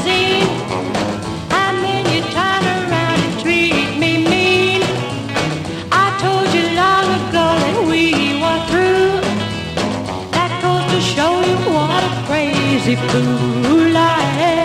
magazine. And then you turn around and treat me mean. I told you long ago that we were through. That goes to show you what a crazy fool I am.